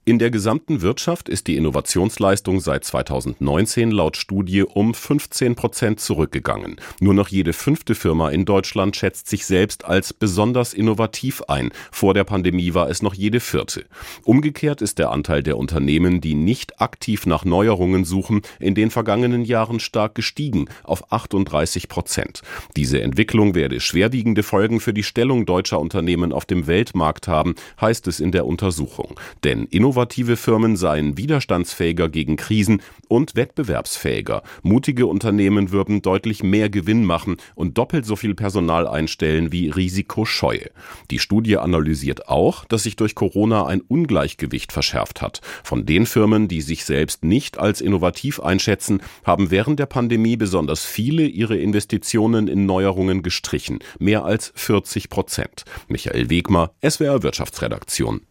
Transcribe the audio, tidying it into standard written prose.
In der gesamten Wirtschaft ist die Innovationsleistung seit 2019 laut Studie um 15% zurückgegangen. Nur noch jede 5. Firma in Deutschland schätzt sich selbst als besonders innovativ ein. Vor der Pandemie war es noch jede 4. Umgekehrt ist der Anteil der Unternehmen, die nicht aktiv nach Neuerungen suchen, in den vergangenen Jahren stark gestiegen auf 38%. Diese Entwicklung werde schwerwiegende Folgen für die Stellung deutscher Unternehmen auf dem Weltmarkt haben, heißt es in der Untersuchung. Denn innovative Firmen seien widerstandsfähiger gegen Krisen und wettbewerbsfähiger. Mutige Unternehmen würden deutlich mehr Gewinn machen und doppelt so viel Personal einstellen wie risikoscheue. Die Studie analysiert auch, dass sich durch Corona ein Ungleichgewicht verschärft hat. Von den Firmen, die sich selbst nicht als innovativ einschätzen, haben während der Pandemie besonders viele ihre Investitionen in Neuerungen gestrichen. Mehr als 40%. Michael Wegmer, SWR Wirtschaftsredaktion.